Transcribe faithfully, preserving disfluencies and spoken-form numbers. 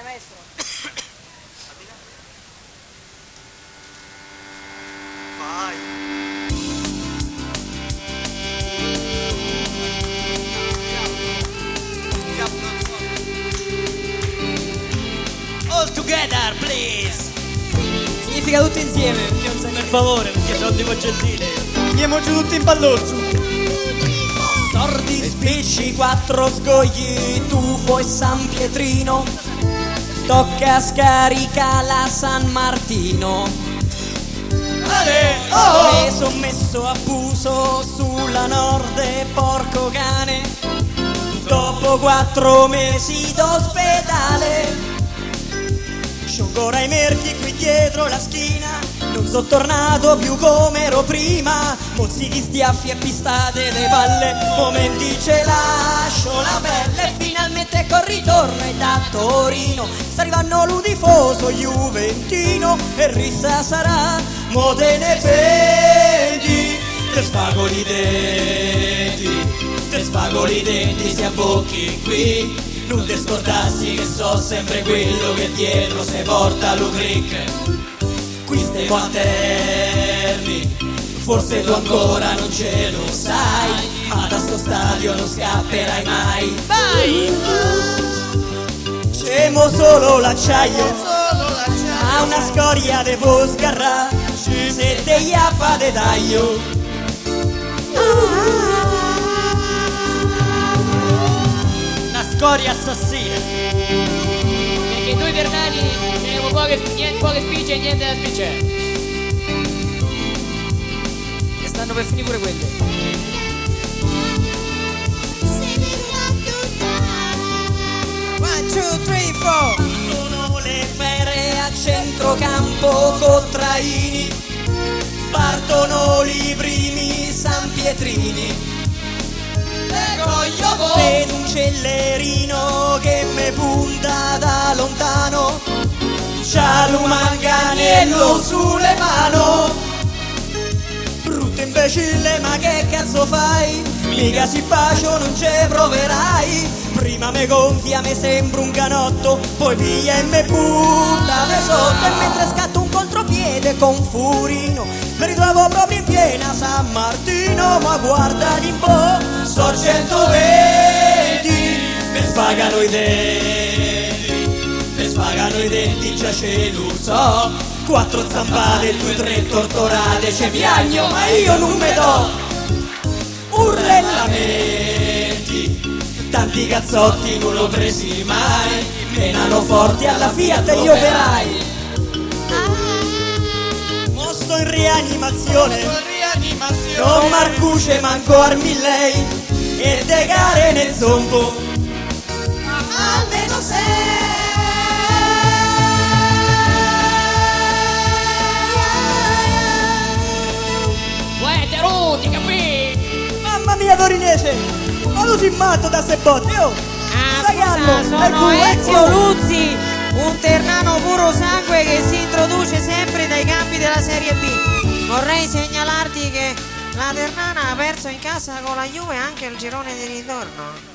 Vai maestro. Vai. All together, please. Significa tutti insieme, perché non sai Per favore, perché sono tipo gentile. andiamo giù tutti in pallozzo. Sordi, spicci, quattro sgogli, tufo e San Pietrino. Tocca scaricare la San Martino. Ale, Oh! oh! Mi son messo a buso sulla norde, porco cane. Dopo quattro mesi d'ospedale. C'ho ancora i merchi qui dietro la schiena. Non so tornato più come ero prima. Mozzichi, stiaffi e pistate le palle. Momenti ce lascio la pelle. Finalmente ecco il ritorno e da Torino sta arrivando l'Udifoso Juventino. E rissa sarà, mo te ne penti. Te sfago i denti, te sfago i denti se abbocchi qui. Non ti scordassi che so sempre quello che dietro se porta l'Ucric. Qui stiamo a terni, forse tu ancora non ce lo sai, ma da sto stadio non scapperai mai. Vai! C'emo solo l'acciaio, Solo la ha una scoria devo sgarrare, se te iappa de taglio. La scoria assassina. Perché noi ternani teniamo poche, niente, poche spicce e niente da spicciare. E stanno per finire pure quelle. One, two, three, four. Sono le fere a centrocampo con traini, partono i primi San Pietrini. Vedo un cellerino che me punta da lontano, c'ha un manganiello sulle mano. Brutto imbecille, ma che cazzo fai? Mica si bacio, non ce proverai. Prima me gonfia, me sembra un canotto, poi piglia e me butta me sotto. E mentre scatto un contropiede con furino, mi ritrovo proprio in piena San Martino. Ma guardati un po', so centoventi, mi spagano i denti, mi spagano i denti, già ce lo so. Quattro zampate, due, tre tortorate, c'è piagno, ma io non me do. Urlellamenti, tanti cazzotti non l'ho presi mai, menano forti alla Fiat gli operai. Mo sto in rianimazione, rianimazione. non Marcuce manco Armillei, e de gare nel zombo almeno sei. Uè, te ruti, capì? Mamma mia torinese, ma tu sei matto da ste botte, oh! Ah, Zagallo, scusa, sono ecco, Ezio ecco. Luzzi, un ternano puro sangue che si introduce sempre dai campi della Serie B. Vorrei segnalarti che la Ternana ha perso in casa con la Juve anche il girone di ritorno.